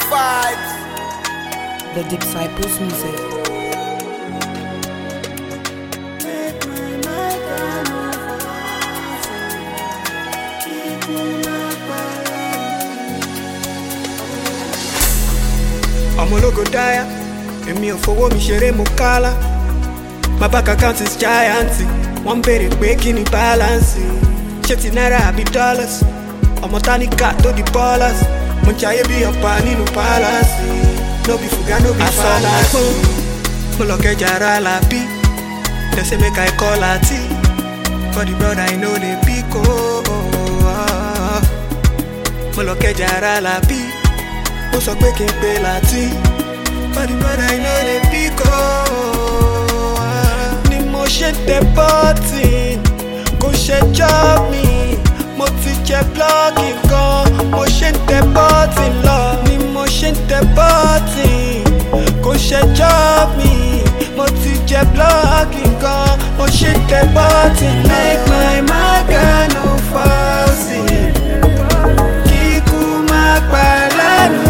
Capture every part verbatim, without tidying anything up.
vibes. The Disciples Music. I'm a logo daya, and me for what me share mo kala. My bank account is giant, one berry making it balance. Chetty naira be dollars, I'm a tiny cat to the ballers. Munchaye be a pan in no palace. No be fuga, no be fallacy. Moloke jara la pi, they say make I call a tea. For the brother I know they pico. Moloke jara la pi. Mo sọ pé kí n pe láti body brother I know dey pick up. Ni mo ṣe tẹ bọ́tì kò ṣe job mi. Mo ti jẹ blọ́ọ̀kì gan, mo ṣe tẹ bọ́tì lọ. Ni mo ṣe tẹ bọ́tì kò ṣe job mi. Mo ti jẹ blọ́ọ̀kì gan, mo ṣe tẹ bọ́tì lọ. Make my maga no false. Kíkú má pa lánàá.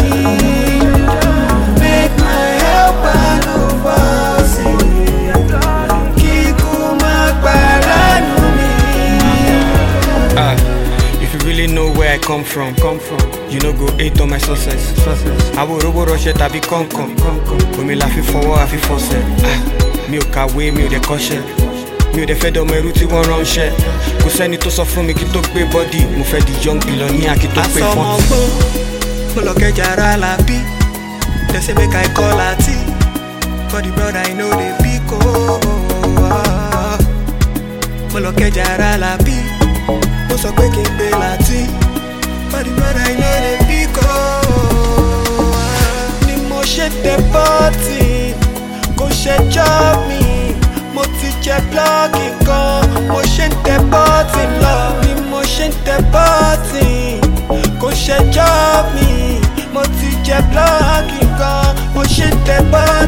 Know where I come from, come from. You know go hate on my success. Success. I will robo rush it, I be come come come come. When me laughing forward, I feel force. Ah, me o kawe, me o de caution. Me o de fed on my route, one run share. Kò sẹ́ni tó sọ fún mi kí tó gbé body. Mo fẹ́ di young billionaire kí tó pay fund. Mo lọ kẹjà ra la bí. They say make I call a tea. For the brother I know they pick oh. Mo lọ kẹjà ra la bí. Mo sọ pé kí n pe láti body brother I know dey pick up. Ni mo ṣe tẹ bọ́tì kò ṣe job mi. Mo ti jẹ blọ́ọ̀kì gan, mo ṣe tẹ bọ́tì lọ. Ni mo ṣe tẹ bọ́tì kò ṣe job mi. Mo ti jẹ blọ́ọ̀kì gan, mo ṣe tẹ bọ́tì.